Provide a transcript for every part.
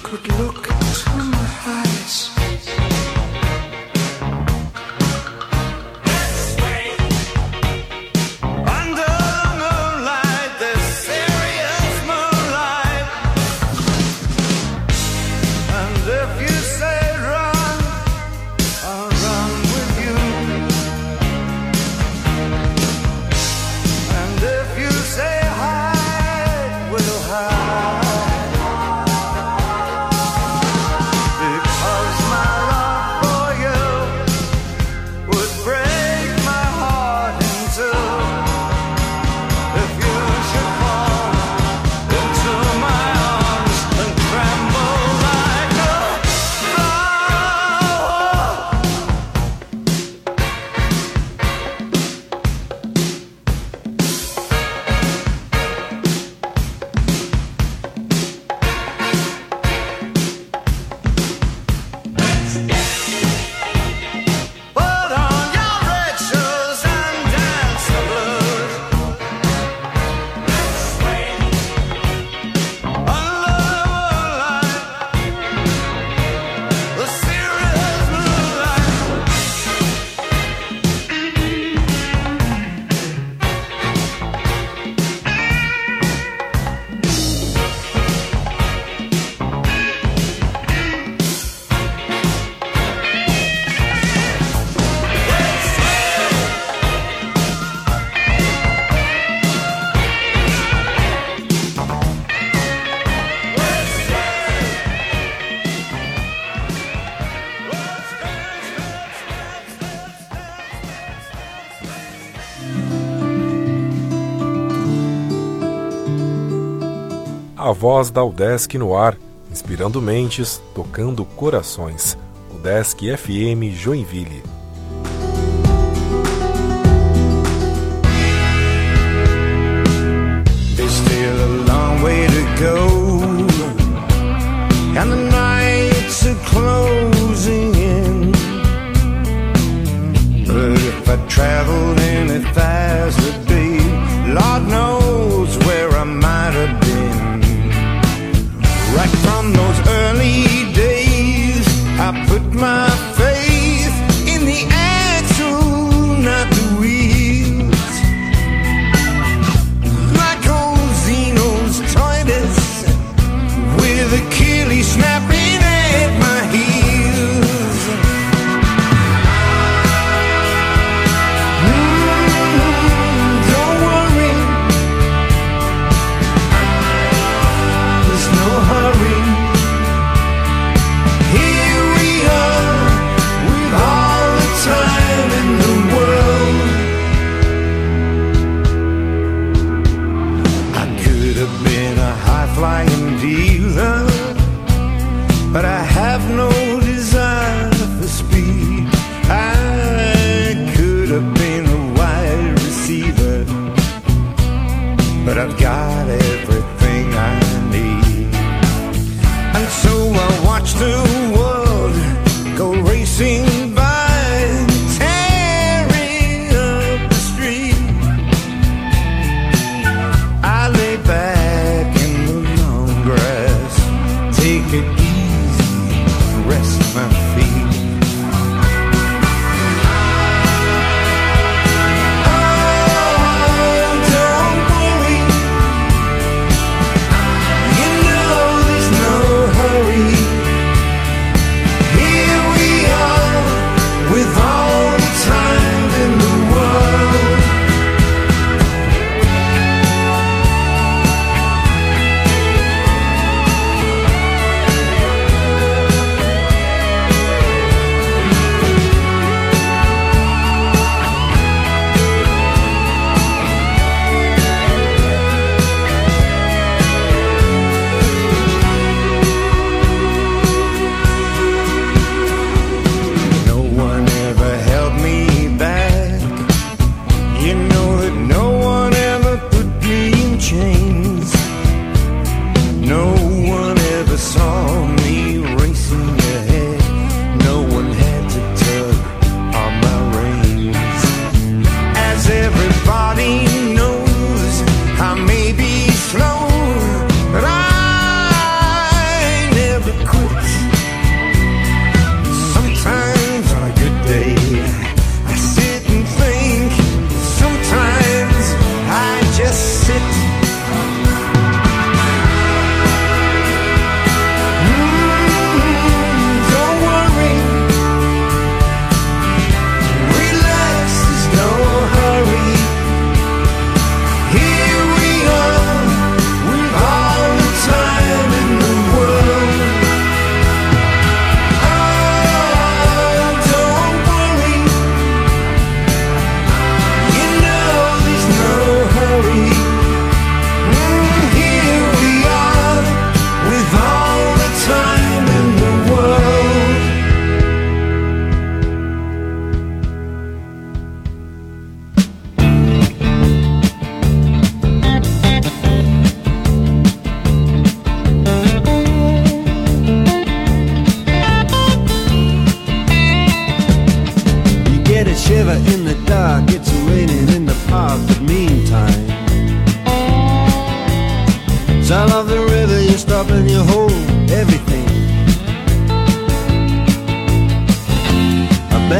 A voz da UDESC no ar, inspirando mentes, tocando corações. UDESC FM Joinville. There's still a long way to go, and the nights are closing in. But if I traveled any faster, babe, Lord knows where I might have been. Right from those early days, I put my faith in the axle, not the wheels. Like old Zeno's Titus, with Achilles snapping at my heels. Don't worry, there's no hurry. Here we are, with all the time in the world. I could have been a high-flying dealer, but I have no desire for speed. I could have been a wide receiver, but I've got everything I need. And so I watch the world go racing by, tearing up the street. I lay back in the long grass, take it easy, rest my feet. Oh, don't worry, you know there's no hurry. Here we are, with all the time in the world.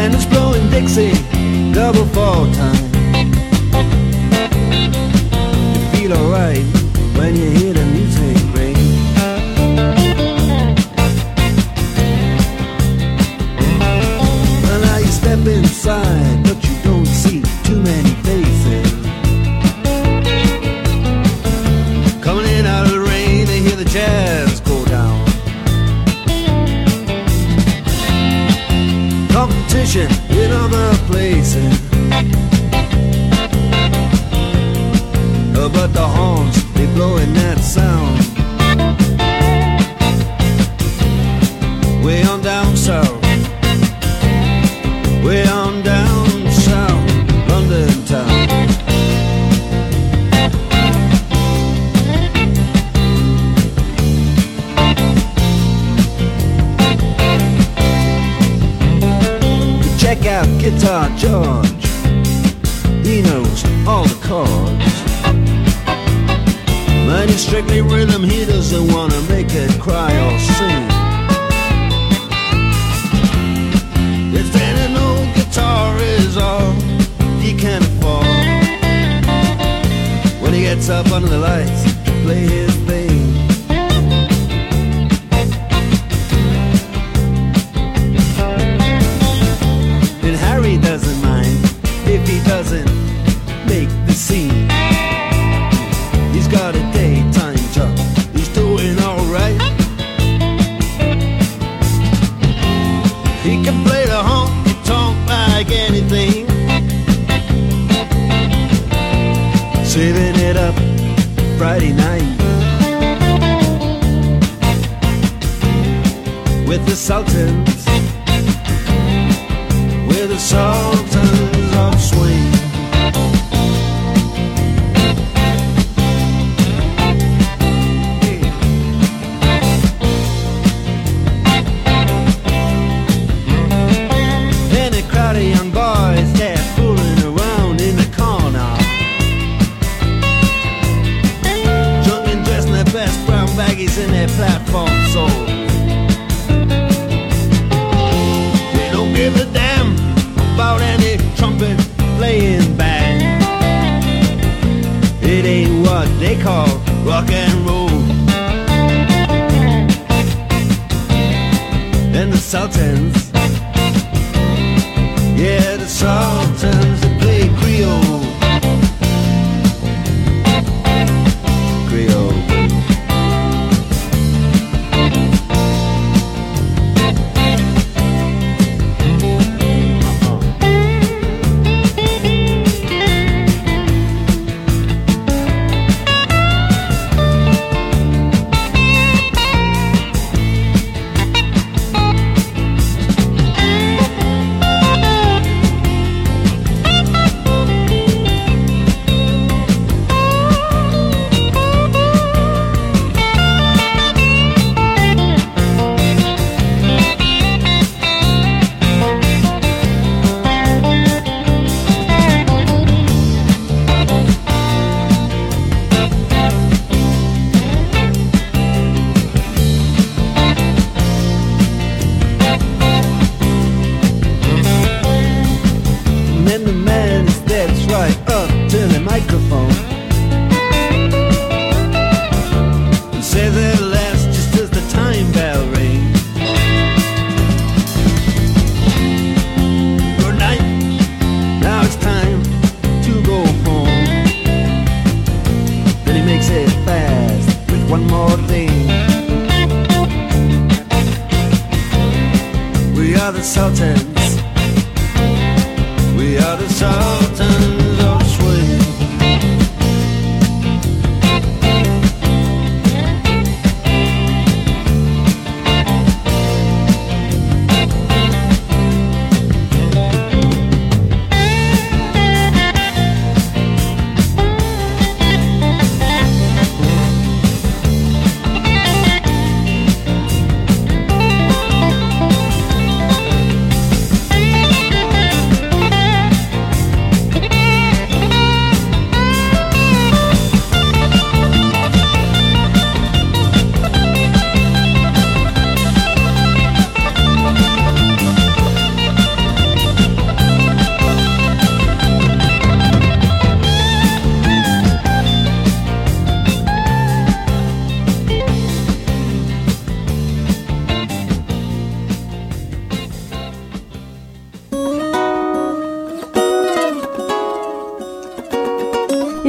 band is blowing Dixie, double fall time. You feel alright when you hear the music ring. Well, now you step inside, but you don't see too many faces. Coming in out of the rain, they hear the jazz go down. Competition in other places, but the horns, they blowing that sound. Way on down south, way on down south, London town. Check out Guitar George, he knows all the chords. But it's strictly rhythm, he doesn't want to make it cry or sing. If any old guitar is all he can afford, when he gets up under the lights to play his thing. And Harry doesn't mind if he doesn't make the scene. He's got a daytime job, he's doing alright. He can play the honky-tonk like anything, saving it up Friday night with the Sultans, with the Sultans of Swing. Young boys, they're fooling around in the corner, drunk and dressed in their best brown baggies in their platform soles. They don't give a damn about any trumpet playing band. It ain't what they call rock and roll. And the Sultans, yeah, the Sultans, they play Creole. Creole.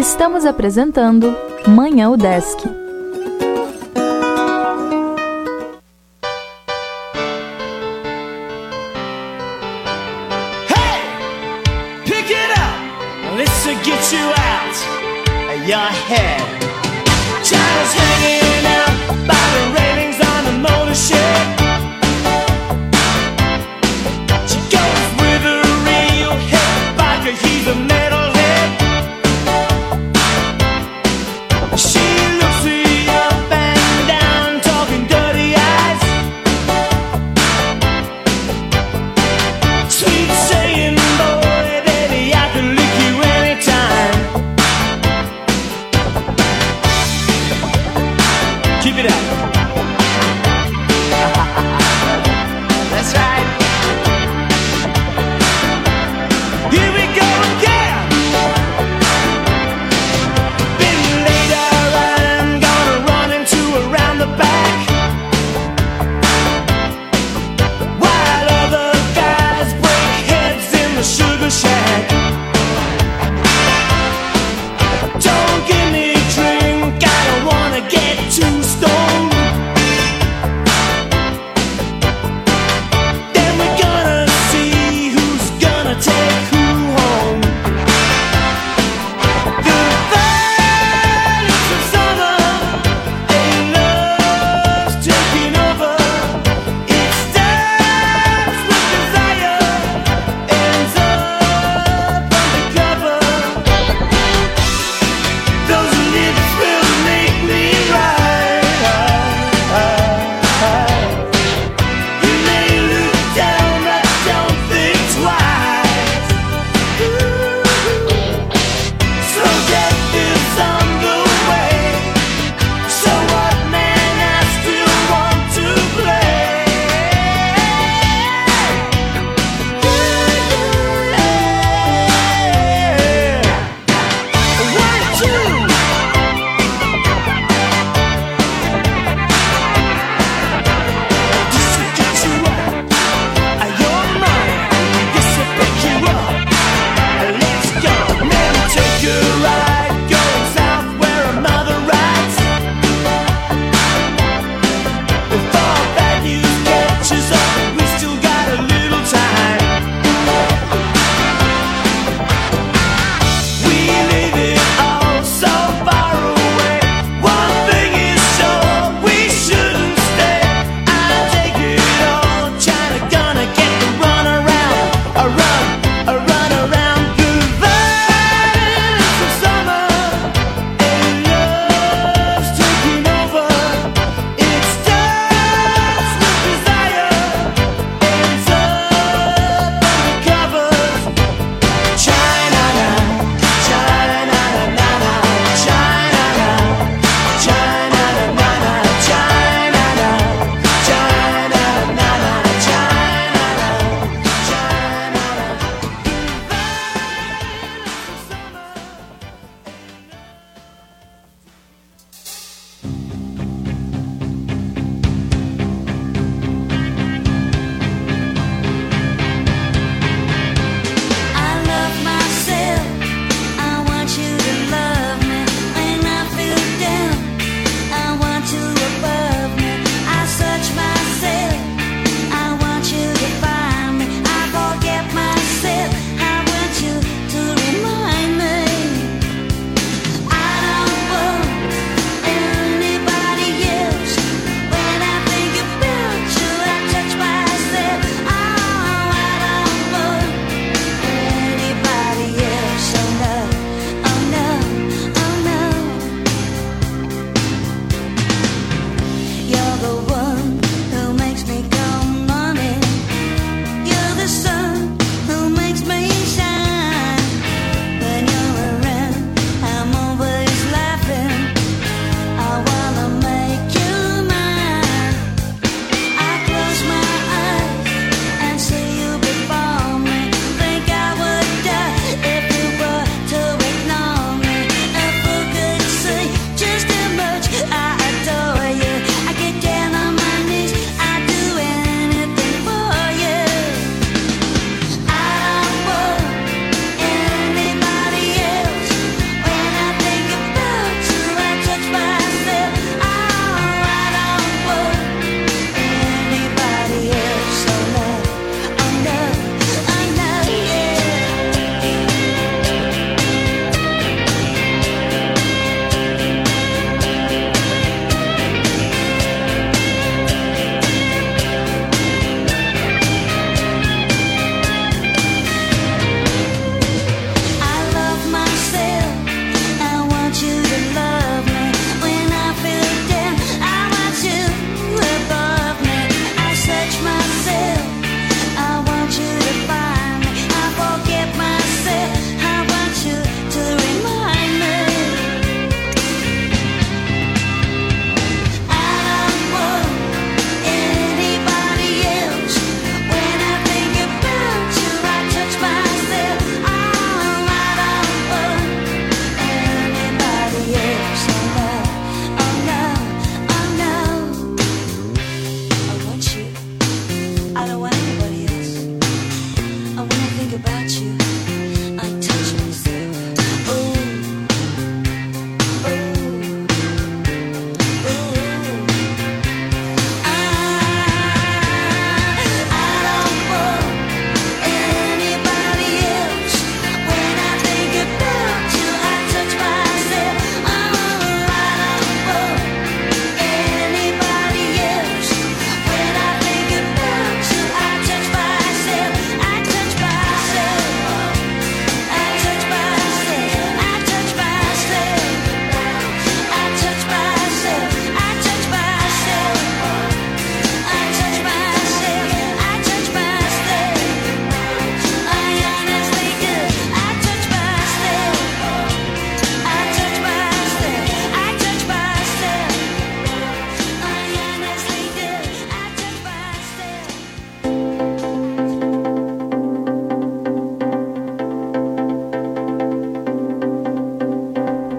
Estamos apresentando Manhã UDESC. Hey! Pick it up! Let's get you out of your head. China's hanging out by the railings on the motor shed. She goes with a real head biker, he's a metalhead. She looks me up and down, talking dirty eyes. Sweet saying, boy, baby, I can lick you anytime.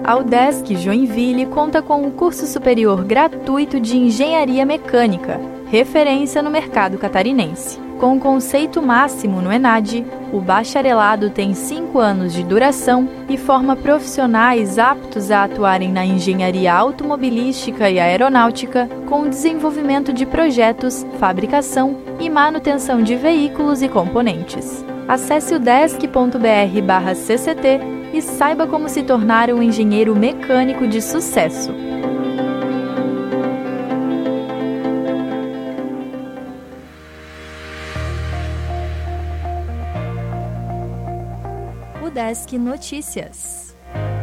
A UDESC Joinville conta com um curso superior gratuito de Engenharia Mecânica, referência no mercado catarinense. Com conceito máximo no ENAD, o bacharelado tem 5 anos de duração e forma profissionais aptos a atuarem na engenharia automobilística e aeronáutica, com desenvolvimento de projetos, fabricação e manutenção de veículos e componentes. Acesse udesc.br/cct e saiba como se tornar um engenheiro mecânico de sucesso. UDESC Notícias.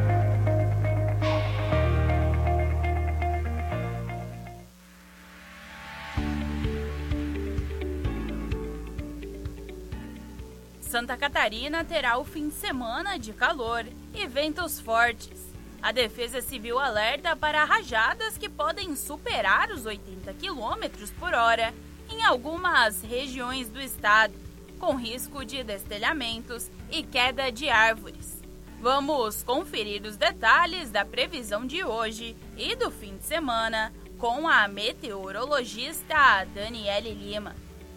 Santa Catarina terá o fim de semana de calor e ventos fortes. A Defesa Civil alerta para rajadas que podem superar os 80 km por hora em algumas regiões do estado, com risco de destelhamentos e queda de árvores. Vamos conferir os detalhes da previsão de hoje e do fim de semana com a meteorologista Daniele Lima.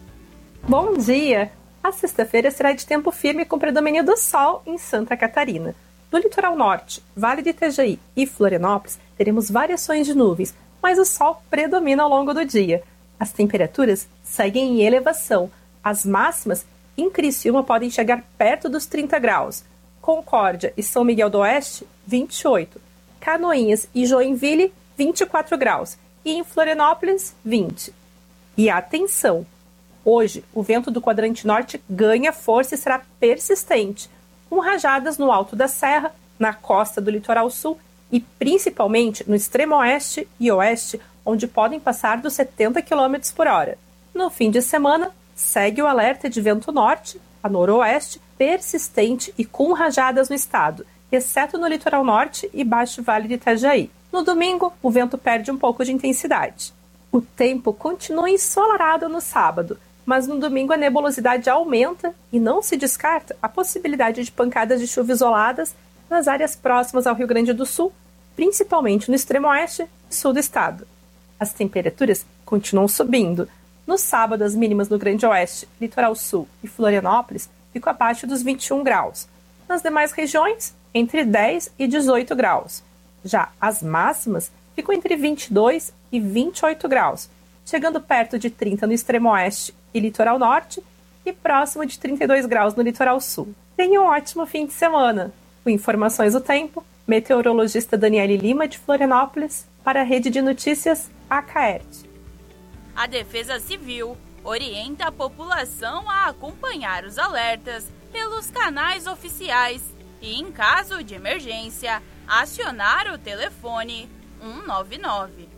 Bom dia! A sexta-feira será de tempo firme com predomínio do sol em Santa Catarina. No litoral norte, Vale de Itajaí e Florianópolis, teremos variações de nuvens, mas o sol predomina ao longo do dia. As temperaturas seguem em elevação. As máximas em Criciúma podem chegar perto dos 30 graus. Concórdia e São Miguel do Oeste, 28. Canoinhas e Joinville, 24 graus. E em Florianópolis, 20. E atenção! Hoje, o vento do quadrante norte ganha força e será persistente, com rajadas no alto da serra, na costa do litoral sul e principalmente no extremo oeste e oeste, onde podem passar dos 70 km por hora. No fim de semana, segue o alerta de vento norte a noroeste, persistente e com rajadas no estado, exceto no litoral norte e baixo Vale de Itajaí. No domingo, o vento perde um pouco de intensidade. O tempo continua ensolarado no sábado, mas no domingo a nebulosidade aumenta e não se descarta a possibilidade de pancadas de chuva isoladas nas áreas próximas ao Rio Grande do Sul, principalmente no extremo oeste e sul do estado. As temperaturas continuam subindo. No sábado, as mínimas no Grande Oeste, Litoral Sul e Florianópolis ficam abaixo dos 21 graus. Nas demais regiões, entre 10 e 18 graus. Já as máximas ficam entre 22 e 28 graus, chegando perto de 30 no extremo oeste e litoral norte e próximo de 32 graus no litoral sul. Tenha um ótimo fim de semana. Com informações do tempo, meteorologista Daniele Lima de Florianópolis para a Rede de Notícias Acaerte. A Defesa Civil orienta a população a acompanhar os alertas pelos canais oficiais e, em caso de emergência, acionar o telefone 199.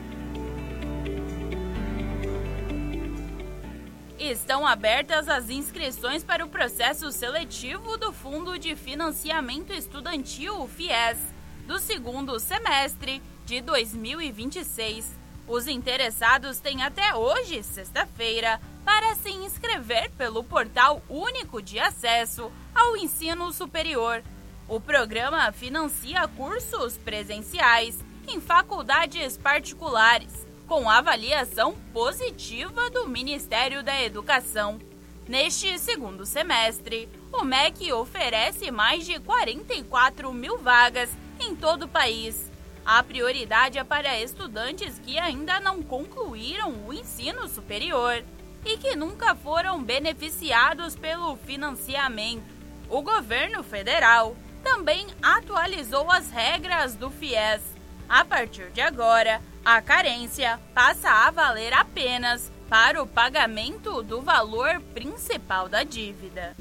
Estão abertas as inscrições para o processo seletivo do Fundo de Financiamento Estudantil, FIES, do segundo semestre de 2026. Os interessados têm até hoje, sexta-feira, para se inscrever pelo Portal Único de Acesso ao Ensino Superior. O programa financia cursos presenciais em faculdades particulares, com avaliação positiva do Ministério da Educação. Neste segundo semestre, o MEC oferece mais de 44 mil vagas em todo o país. A prioridade é para estudantes que ainda não concluíram o ensino superior e que nunca foram beneficiados pelo financiamento. O governo federal também atualizou as regras do FIES. A partir de agora, a carência passa a valer apenas para o pagamento do valor principal da dívida.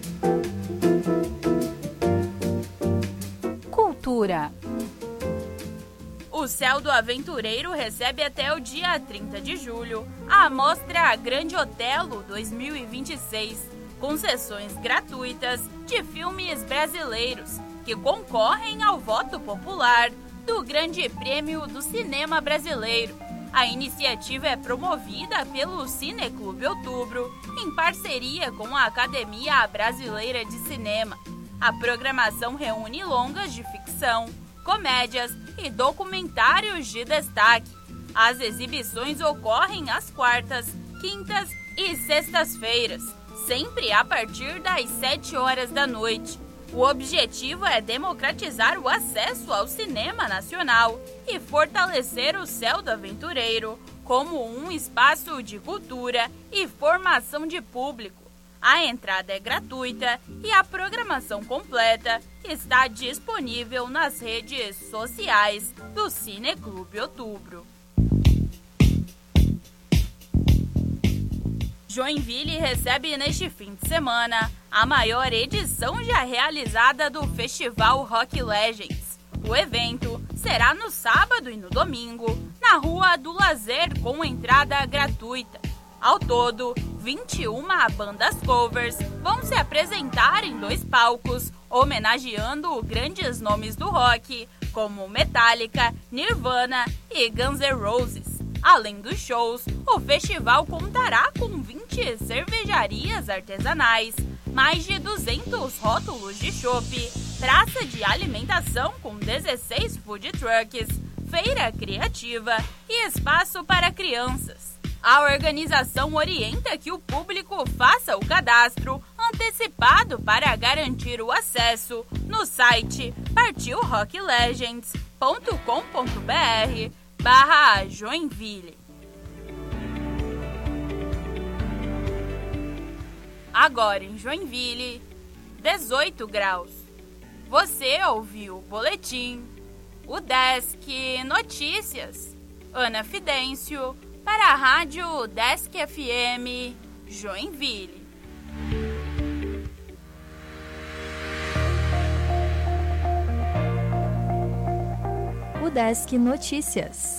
Cultura. O Céu do Aventureiro recebe até o dia 30 de julho a Mostra Grande Otelo 2026, com sessões gratuitas de filmes brasileiros que concorrem ao voto popular do Grande Prêmio do Cinema Brasileiro. A iniciativa é promovida pelo Cineclube Outubro, em parceria com a Academia Brasileira de Cinema. A programação reúne longas de ficção, comédias e documentários de destaque. As exibições ocorrem às quartas, quintas e sextas-feiras, sempre a partir das 7 horas da noite. O objetivo é democratizar o acesso ao cinema nacional e fortalecer o Céu do Aventureiro como um espaço de cultura e formação de público. A entrada é gratuita e a programação completa está disponível nas redes sociais do Cineclube Outubro. Joinville recebe neste fim de semana a maior edição já realizada do Festival Rock Legends. O evento será no sábado e no domingo, na Rua do Lazer, com entrada gratuita. Ao todo, 21 bandas covers vão se apresentar em 2 palcos, homenageando grandes nomes do rock, como Metallica, Nirvana e Guns N' Roses. Além dos shows, o festival contará com 20 cervejarias artesanais, mais de 200 rótulos de chopp, praça de alimentação com 16 food trucks, feira criativa e espaço para crianças. A organização orienta que o público faça o cadastro antecipado para garantir o acesso no site partilrocklegends.com.br/Joinville. Agora em Joinville, 18 graus. Você ouviu o boletim, o Desk Notícias. Ana Fidêncio, para a Rádio Desk FM, Joinville. O Desk Notícias.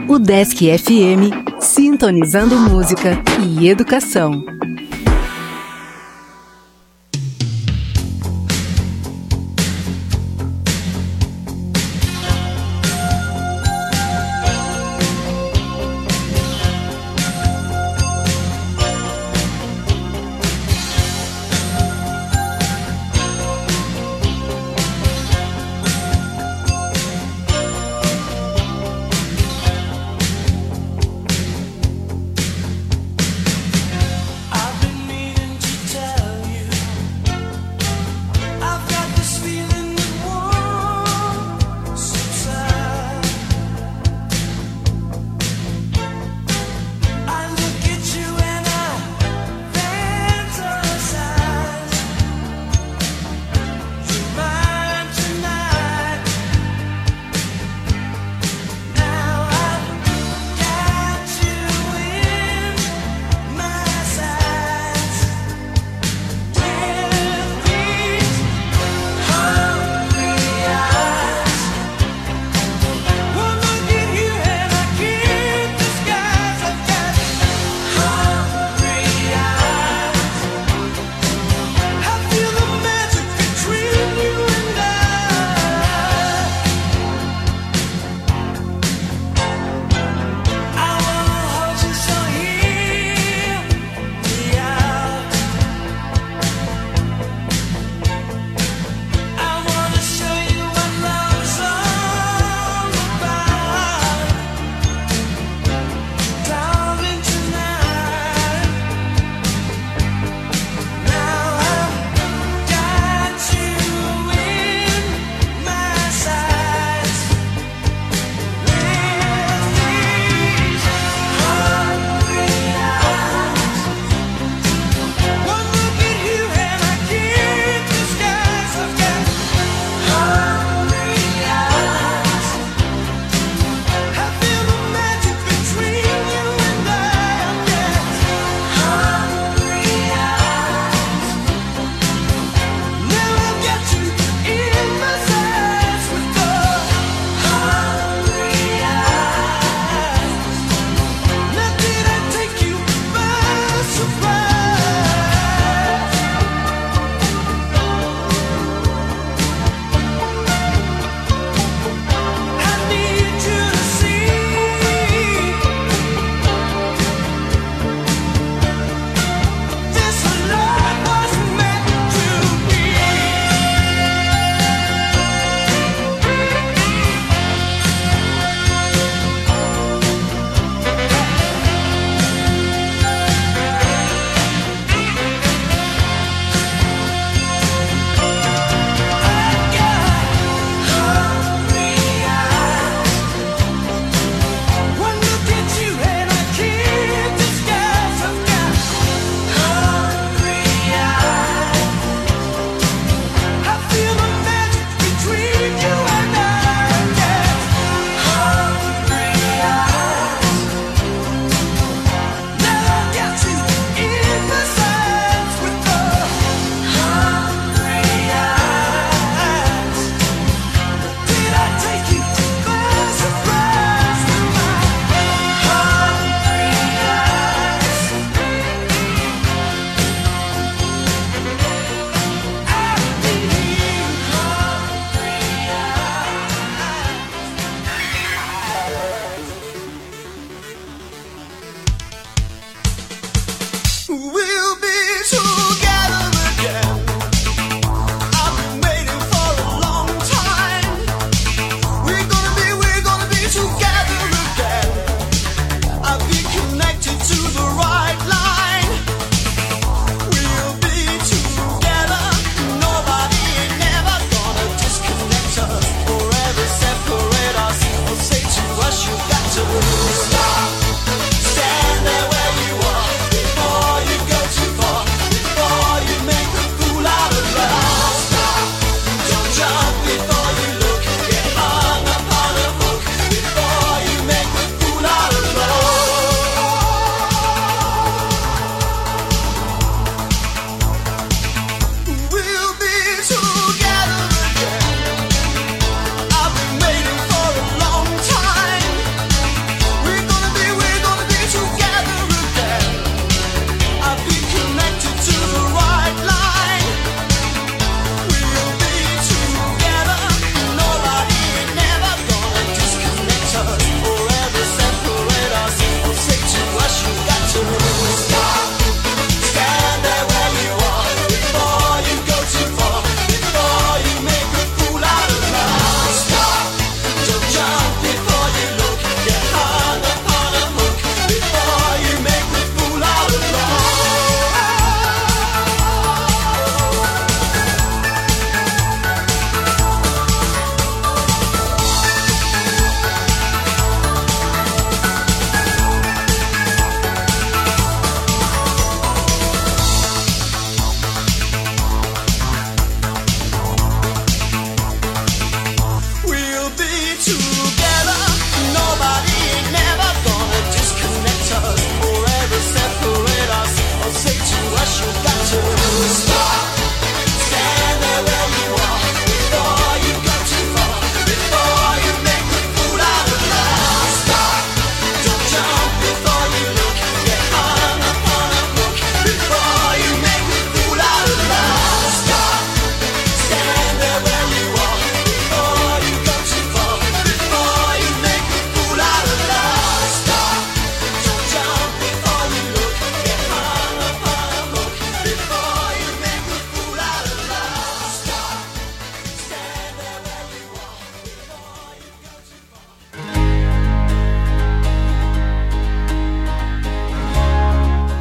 O Desk FM, sintonizando música e educação.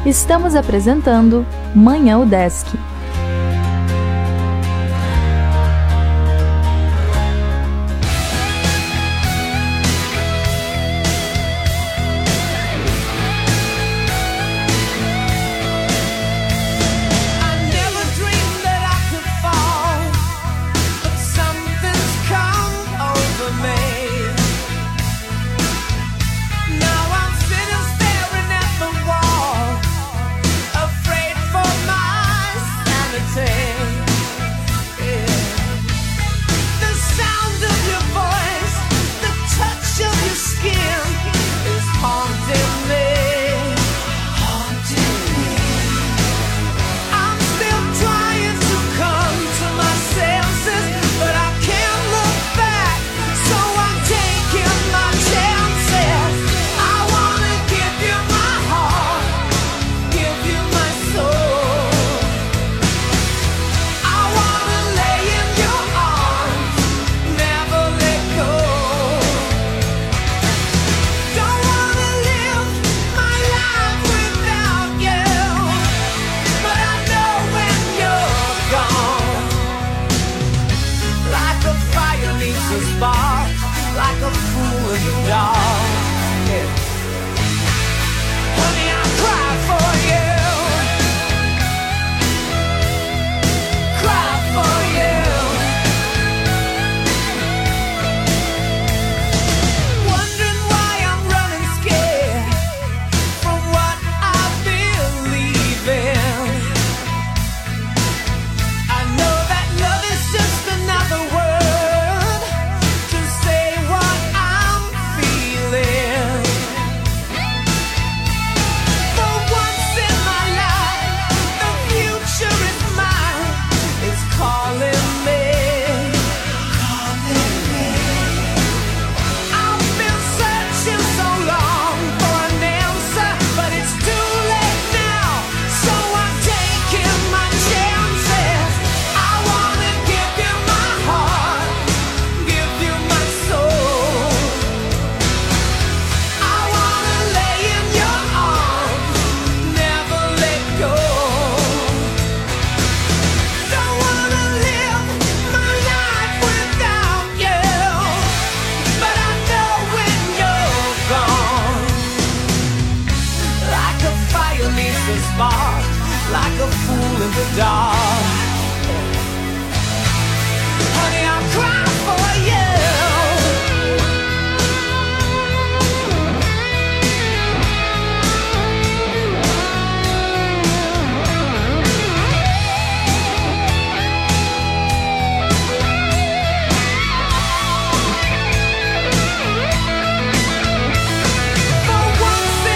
Estamos apresentando Manhã UDESC.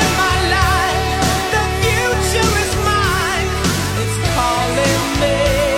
The future is mine. It's calling me.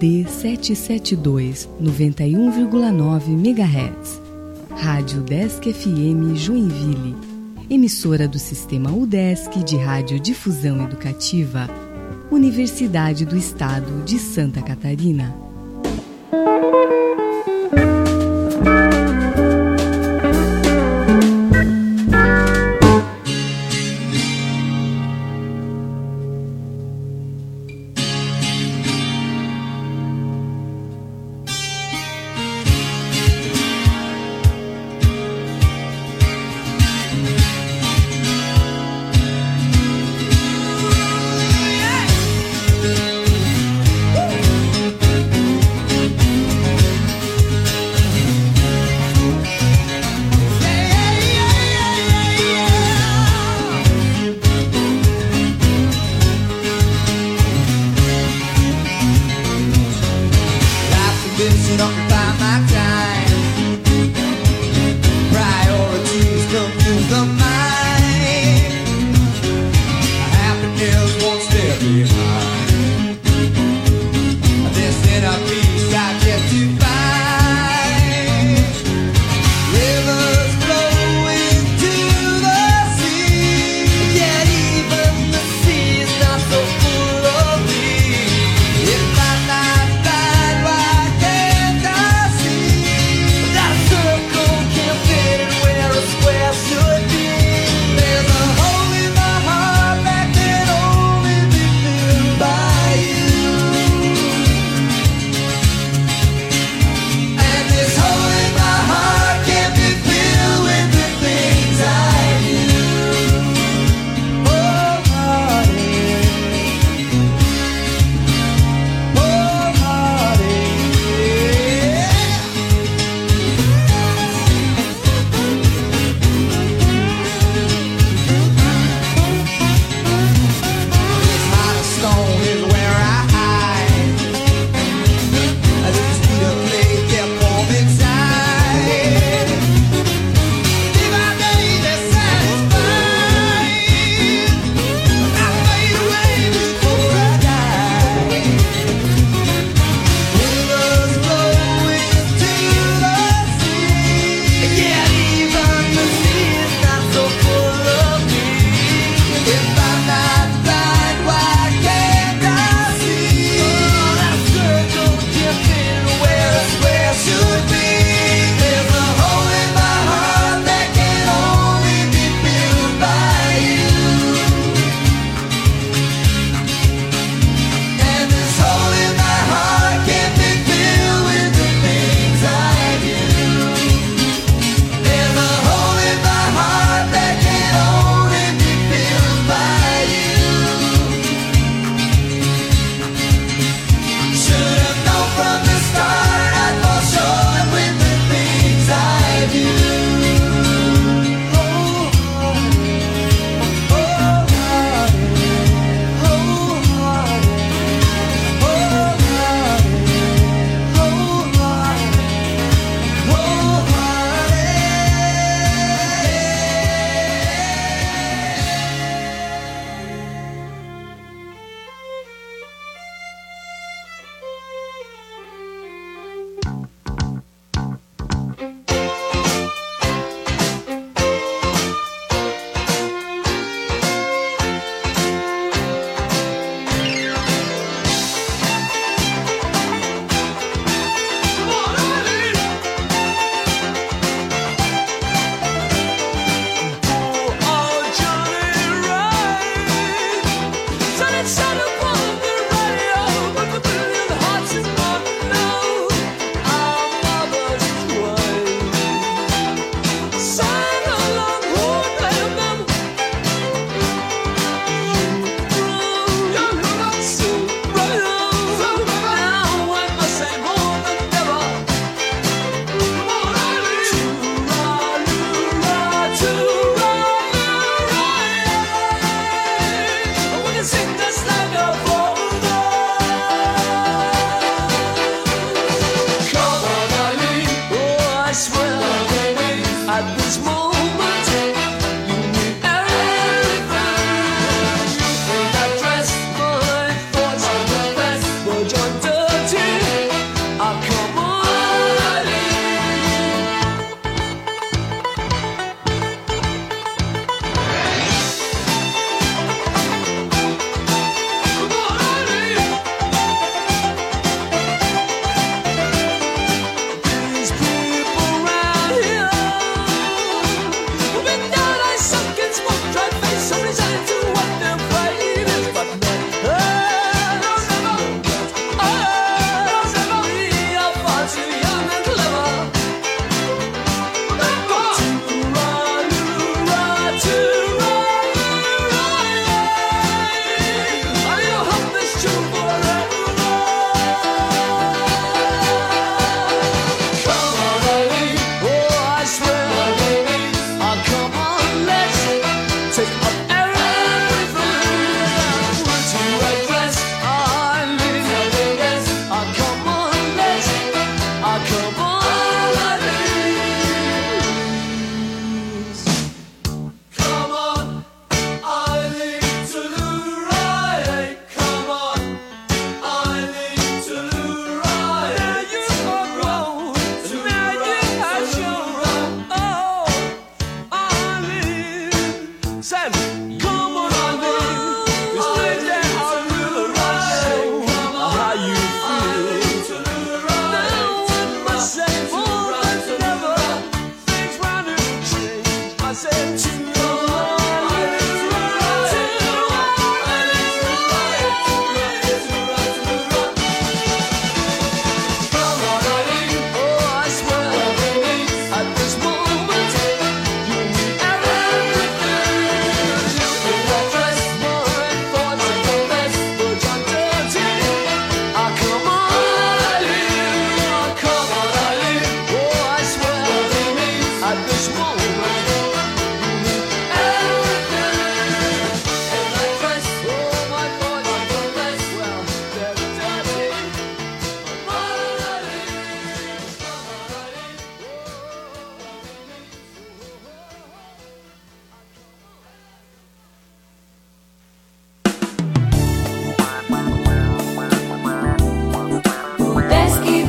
UD 772, 91,9 MHz. Rádio UDESC FM Joinville. Emissora do Sistema UDESC de Radiodifusão Educativa. Universidade do Estado de Santa Catarina.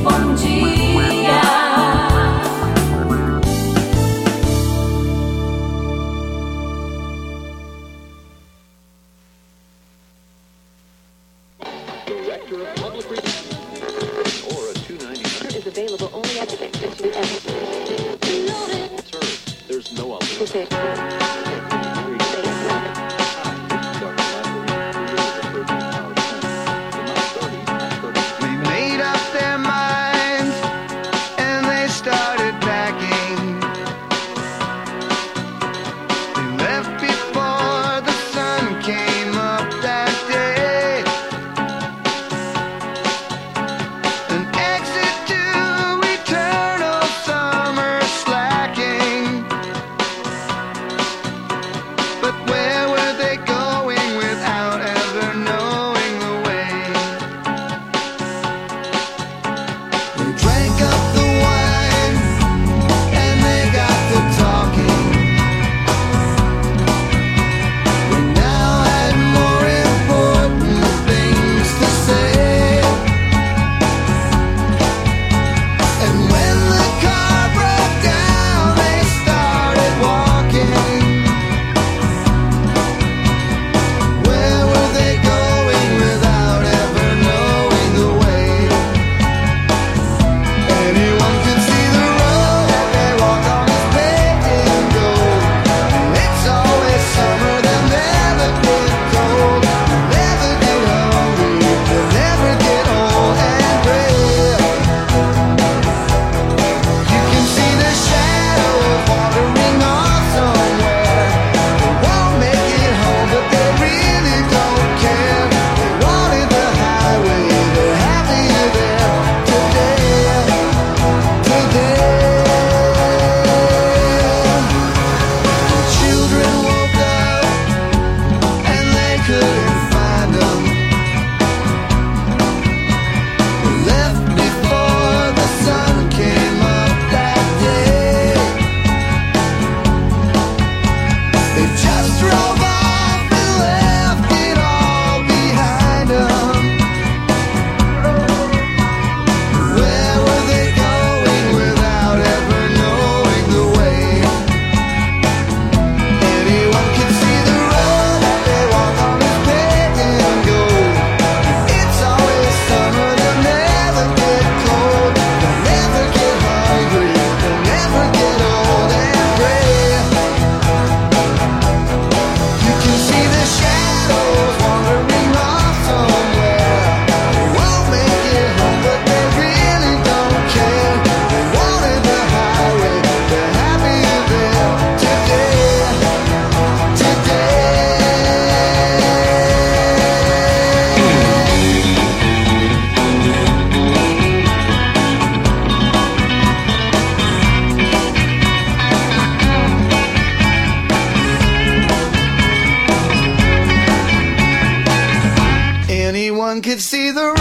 bom dia. Director of Public Relations or a 299 is available only at the extension Sir, there's no other. Could see the